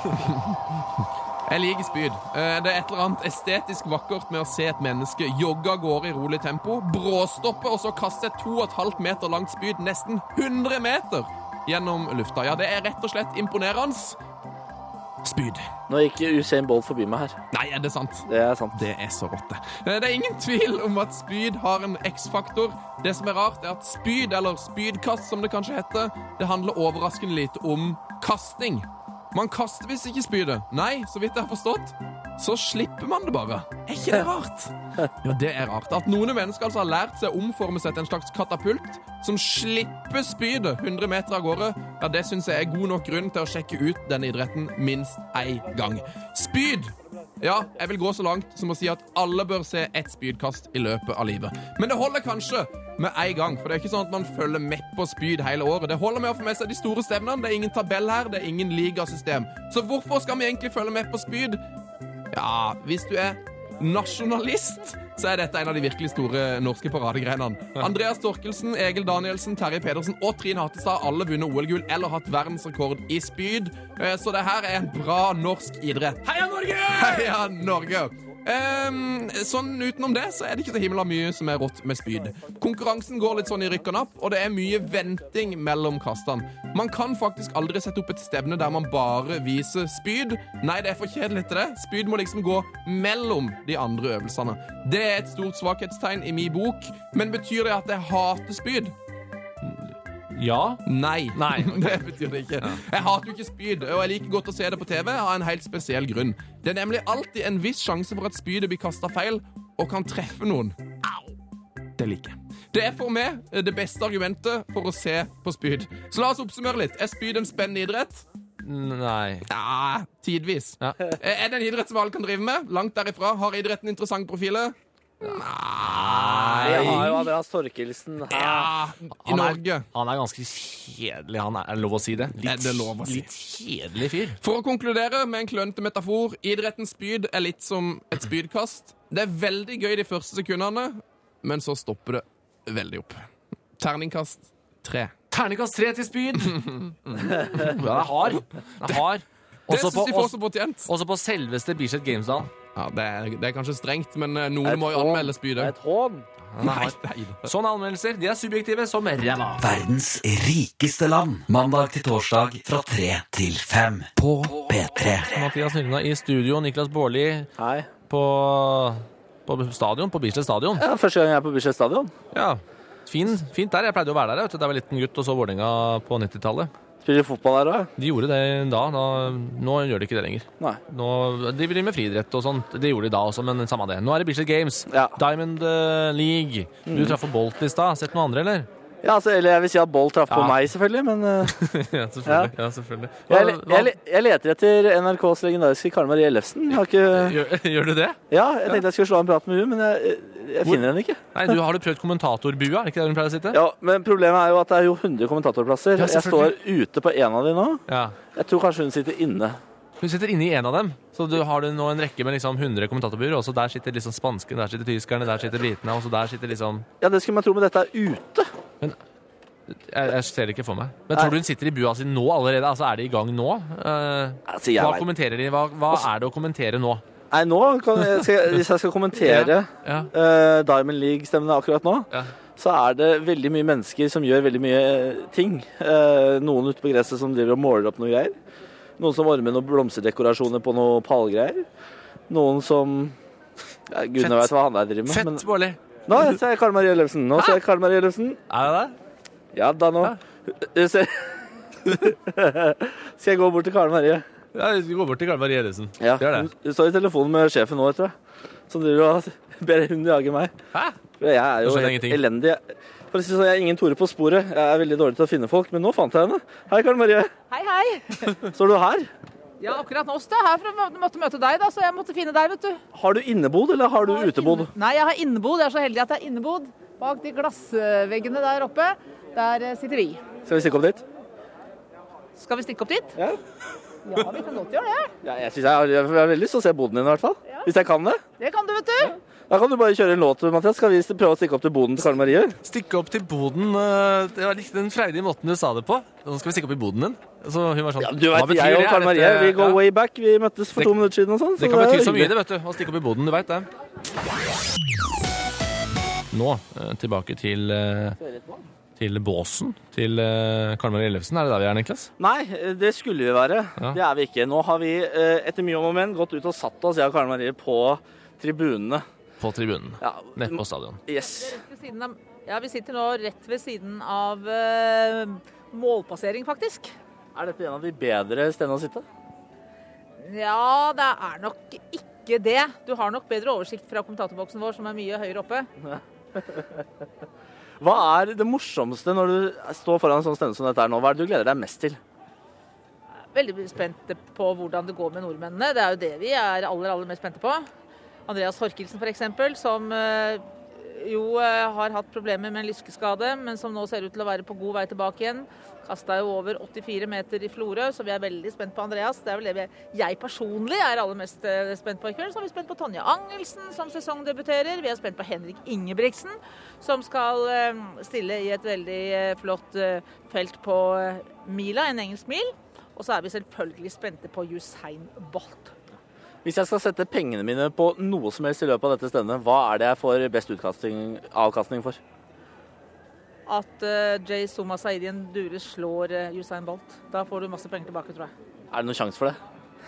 Jeg liker spyd. Det er et eller annet estetisk vakkert med å se et menneske jogge av gårde i rolig tempo, bråstoppe og så kaste et 2,5 meter langt spyd nesten 100 meter gjennom lufta. Ja, det er rett og slett imponerende. Spyd. Nå gikk Usain Bolt forbi meg her. Nei, er det sant? Det er sant. Det er så rått, det. Det er ingen tvil om at spyd har en X-faktor. Det som er rart, er at spyd, eller spydkast som det kanskje heter, det handler overraskende lite om kasting. Man kaster visst ikke spydet. Nei, så vidt jeg har forstått, så slipper man det bare. Er ikke det rart? Ja, det er rart. At noen mennesker altså har lært seg å omforme seg til en slags katapult som slipper spydet 100 meter av gårde, ja, det synes jeg er god nok grunn til å sjekke ut denne idretten minst en gang. Spyd! Ja, jeg vil gå så langt som å si at alle bør se ett spydkast i løpet av livet. Men det holder kanskje med en gang, for det er ikke sånn at man følger med på spyd hele året. Det holder med å få med seg de store stevnene. Det er ingen tabell her, det er ingen ligasystem. Så hvorfor skal vi egentlig følge med på spyd? Ja, hvis du er nasjonalist, så er dette en av de virkelig store norske paradegreinene. Andreas Torkelsen, Egil Danielsen, Terje Pedersen og Trine Hattestad har alle vunnet OL-gull eller hatt verdensrekord i spyd. Så det her er en bra norsk idrett. Heia Norge! Heia Norge! Sånn utenom det så er det ikke så himla mye som er rått med spyd. Konkurransen går litt sånn i rykk og napp, og det er mye venting mellom kastene. Man kan faktisk aldri sette opp et stevne der man bare viser spyd. Nei, det er for kjedelig til det. Spyd må liksom gå mellom de andre øvelsene. Det er et stort svakhetstegn i min bok, men betyr det at jeg hater spyd? Ja. Nei. Det betyr det ikke. Jeg hater jo ikke spyd, og jeg liker godt å se det på TV av en helt spesiell grunn. Det er nemlig alltid en viss sjanse for at spydet blir kastet feil og kan treffe noen. Au! Det liker jeg. Det er for meg det beste argumentet for å se på spyd. Så la oss oppsummere litt. Er spyd en spennende idrett? Nei. Ja, tidvis. Ja. Er det en idrett som alle kan drive med? Langt derifra. Har idretten interessant profiler? Nei. Jeg har jo Andreas Torkelsen her. Ja, i Norge. Han er ganske kjedelig. Er det lov å si det? Det er lov å si. Litt kjedelig fyr. For å konkludere med en klønete metafor, idrettens spyd er litt som et spydkast. Det er veldig gøy de første sekundene, men så stopper det veldig opp. Terningkast 3. Terningkast 3 til spyd. Ja, det er hard. Det synes de får så fortjent. Også på selveste Bislett Games-dagen. Ja, det er kanskje strengt, men noen må jo anmelde spydet. Det er et hån. Nei. Sånne anmeldelser, de er subjektive som ræva. Verdens rikeste land. Mandag til torsdag fra 3 til 5 på P3. Mathias Nylena i studio, Niklas Baarli. Hei. På stadion, på Bislett stadion. Ja, første gang jeg er på Bislett stadion. Ja, fint der. Jeg pleide å være der, vet du. Da jeg var liten gutt og så Vålerenga på 90-tallet. Spiller fotball der også? De gjorde det da. Nå gjør de ikke det lenger. Nei. Nå driver de med friidrett og sånt. Det gjorde de da også, men samme det. Nå er det Bislett Games. Ja. Diamond League. Du traff på Bolt i stad. Sett noen andre, eller? Ja, altså, eller jeg vil si at Boll traff på meg, selvfølgelig, men Ja, selvfølgelig. Ja, selvfølgelig. jeg leter etter NRKs legendariske Karen Marie Ellefsen. Gjør du det? Ja, jeg tenkte jeg skulle slå en prat med hun, men jeg finner henne ikke. Nei, har du prøvd kommentatorbua? Er ikke det hun pleier å sitte? Ja, men problemet er jo at det er jo 100 kommentatorplasser. Ja, jeg står ute på en av de nå. Ja. Jeg tror kanskje hun sitter inne. Hun sitter inne i en av dem. Så du har nå en rekke med liksom 100 kommentatorbuer, og så der sitter liksom spanske, der sitter tyskerne, der sitter britene, og så der sitter liksom... Ja, det skulle man tro, men dette er ute. Men jeg ser det ikke for meg. Men tror du hun sitter i bua si nå allerede? Altså, er de i gang nå? Hva kommenterer de? Hva er det å kommentere nå? Nei, nå, hvis jeg skal kommentere Diamond League-stemmene akkurat nå, så er det veldig mye mennesker som gjør veldig mye ting. Noen ute på gresset som driver og måler opp noe greier. Noen som ordner med noen blomsterdekorasjoner på noen pallgreier. Noen som... Ja, Gudene vet hva han der driver med. Fett, Bårli. Nå ser jeg Karen Marie Ellefsen. Er det det? Ja, da nå. Skal jeg gå bort til Karen Marie? Ja, vi skal gå bort til Karen Marie Ellefsen. Ja, hun står i telefonen med sjefen nå, tror jeg. Som driver og ber hun jage meg. Hæ? Jeg er jo helt elendig. For å si sånn, jeg er ingen Tore på sporet. Jeg er veldig dårlig til å finne folk, men nå fant jeg henne. Hei, Karen Marie. Hei. Står du her? Ja, akkurat nå står jeg her for å møte deg, da, så jeg måtte finne deg, vet du. Har du innebod, eller har du utebod? Nei, jeg har innebod. Jeg er så heldig at jeg har innebod. Bak de glassveggene der oppe, der sitter vi. Skal vi stikke opp dit? Skal vi stikke opp dit? Ja. Ja, vi kan godt gjøre det. Ja, jeg har veldig lyst til å se boden din i hvert fall. Ja. Hvis jeg kan det. Det kan du, vet du. Ja. Da kan du bare kjøre en låt, Mathias. Skal vi prøve å stikke opp til boden til Karen Marie? Stikke opp til boden? Det var litt den freidige måten du sa det på. Nå skal vi stikke opp i boden din. Så hun var sånn, ja, du vet, jeg og Karen Marie, vi går way back. Vi møttes for 2 minutter siden og sånn. Det kan bety så mye, det, vet du. Å stikke opp i boden, du vet det. Nå, tilbake til båsen til Karen Marie Ellefsen. Er det der vi er, Niklas? Nei, det skulle vi være. Ja. Det er vi ikke. Nå har vi, etter mye om og men, gått ut og satt oss, jeg og Karen Marie, på tribunene. På tribunen. Ja. Nett på stadion. Yes. Vi sitter nå rett ved siden av målpassering, faktisk. Er dette en av de bedre stedene å sitte? Ja, det er nok ikke det. Du har nok bedre oversikt fra kommentatorboksen vår, som er mye høyere oppe. Hva er det morsomste når du står foran en sånn stemme som dette er nå? Hva er det du gleder deg mest til? Veldig spente på hvordan det går med nordmennene. Det er jo det vi er aller mest spente på. Andreas Horkelsen for eksempel, som har hatt problemer med en lyskeskade, men som nå ser ut til å være på god vei tilbake igjen. Kastet jo over 84 meter i Florø, så vi er veldig spent på Andreas. Det er vel det jeg personlig er aller mest spent på i kveld. Så er vi spent på Tonje Angelsen, som sesongdebuterer. Vi er spent på Henrik Ingebrigtsen, som skal stille i et veldig flott felt på mila, en engelsk mil. Og så er vi selvfølgelig spente på Usain Bolt. Hvis jeg skal sette pengene mine på noe som helst i løpet av dette stedet, hva er det jeg får best avkastning for? At Jay Soma Saidien Dure slår Usain Bolt. Da får du masse penger tilbake, tror jeg. Er det noen sjanse for det?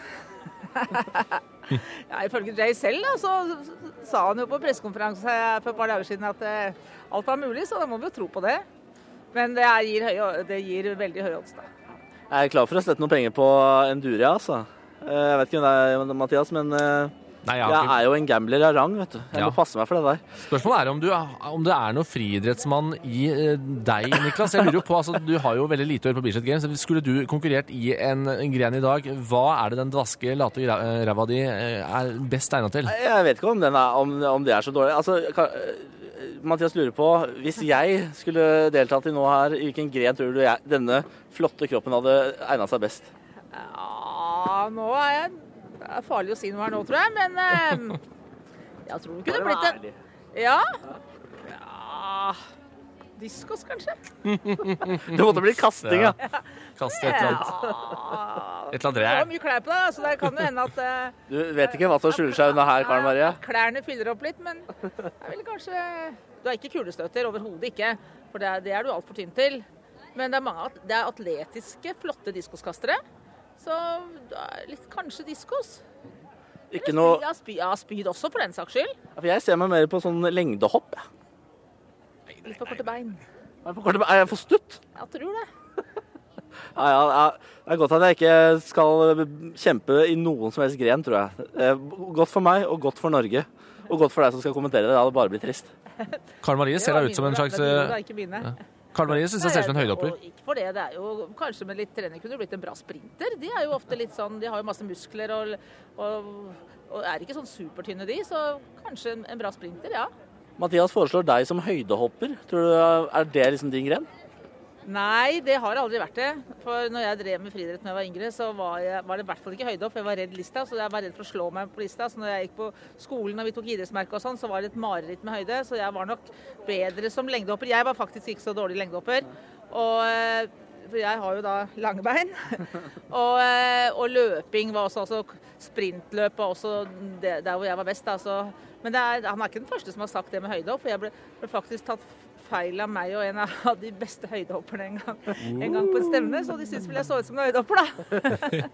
Ja, ifølge Jay selv da, så sa han jo på pressekonferanse for et par dager siden at alt var mulig, så da må vi jo tro på det. Men det gir veldig høye odds da. Jeg er klar for å sette noen penger på en Dure, altså. Jeg vet ikke om det er Mathias, men jeg er jo en gambler av rang, vet du. Jeg må passe meg for det der. Spørsmålet er om det er noe friidrettsmann i deg, Niklas. Jeg lurer jo på, altså, du har jo veldig lite å gjøre på Bislett Games. Skulle du konkurrert i en gren i dag, hva er det den dvaske, late ræva di er best egnet til? Jeg vet ikke om det er så dårlig. Altså, Mathias lurer på, hvis jeg skulle deltatt i noe her, i hvilken gren tror du denne flotte kroppen hadde egnet seg best? Ja, nå er det farlig å si noe her nå, tror jeg, men jeg tror det kunne blitt en... Ja, diskos kanskje? Det måtte bli kasting, ja. Kaste et eller annet. Et eller annet Det var mye klær på deg, så det kan jo hende at... Du vet ikke hva som skjuler seg under her, Karen Marie? Klærne fyller opp litt, men jeg vil kanskje... Du er ikke kulestøtter, overhodet ikke, for det er du alt for tynn til. Men det er atletiske, flotte diskoskastere. Så kanskje diskos. Ikke noe... Ja, spyd også, for den saks skyld. Ja, for jeg ser meg mer på sånn lengdehopp. Litt på korte bein. Er jeg for stutt? Jeg tror det. Ja, det er godt at jeg ikke skal kjempe i noen som helst gren, tror jeg. Godt for meg, og godt for Norge. Og godt for deg som skal kommentere det. Det hadde bare blitt trist. Karen Marie ser deg ut som en slags... Det er ikke mine. Karl Marie synes jeg ser ut som en høydehopper. Ikke for det, det er jo kanskje med litt trening kunne du blitt en bra sprinter. De er jo ofte litt sånn, de har jo masse muskler og er ikke sånn supertynne de, så kanskje en bra sprinter, ja. Mathias foreslår deg som høydehopper. Tror du, er det liksom din gren? Nei, det har aldri vært det. For når jeg drev med friidrett når jeg var yngre, så var det i hvert fall ikke høydehopp. Jeg var redd lista, så jeg var redd for å slå meg på lista. Så når jeg gikk på skolen og vi tok idrettsmerke og sånn, så var det et mareritt med høyde. Så jeg var nok bedre som lengdehopper. Jeg var faktisk ikke så dårlig lengdehopper. For jeg har jo da lange bein. og løping var også sprintløp var også der hvor jeg var best. Altså. Men han er ikke den første som har sagt det med høydehopp. For jeg ble faktisk tatt feil av meg og en av de beste høydehopperne en gang på et stevne, så de synes vel jeg så ut som en høydehopper, da.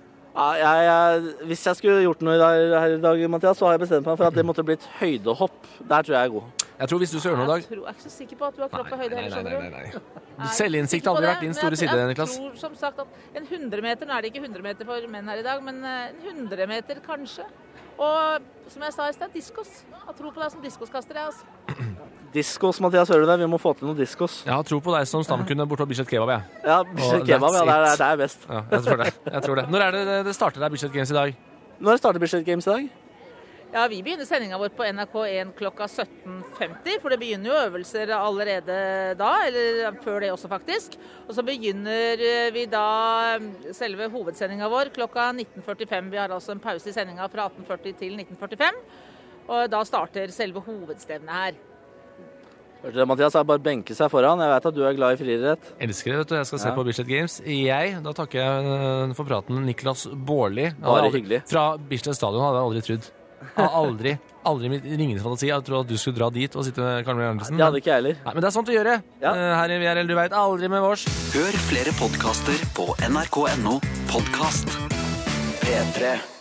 Hvis jeg skulle gjort noe her i dag, Mathias, så har jeg bestemt meg for at det måtte blitt høydehopp. Der tror jeg er god. Jeg tror hvis du skal gjøre noe i dag... Jeg er ikke så sikker på at du har klokka høyde heller, skjønner du. Nei. Selvinnsikt har aldri vært din store side, Niklas. Jeg tror som sagt at en 100 meter, nå er det ikke 100 meter for menn her i dag, men en 100 meter kanskje. Og som jeg sa i sted, diskos. Jeg tror på deg som diskoskaster, jeg, altså. Diskos, Mathias, hører du det? Vi må få til noe diskos. Jeg har tro på deg som stamkunde bort på Bislett Kebab, jeg. Ja, Bislett Kebab, ja, det er best. Ja, jeg tror det. Når er det starter der Bislett Games i dag? Når starter Bislett Games i dag? Ja, vi begynner sendingen vår på NRK1 klokka 17.50, for det begynner jo øvelser allerede da, eller før det også faktisk. Og så begynner vi da selve hovedsendingen vår klokka 19.45. Vi har altså en pause i sendingen fra 18.40 til 19.45, og da starter selve hovedstevnet her. Hørte du, Mathias, er bare benke seg foran. Jeg vet at du er glad i friidrett. Elsker det, vet du. Jeg skal se på Bislett Games. Da takker jeg for praten Niklas Baarli. Bare hyggelig. Fra Bislett Stadion hadde jeg aldri trodd. Jeg har aldri mitt ringende fantasi. Jeg tror at du skulle dra dit og sitte med Karl Marie Arnesen. Det hadde ikke jeg heller. Nei, men det er sånt vi gjør det. Ja. Her i VRL, du vet, aldri med vårs. Hør flere podcaster på nrk.no podcast. P3.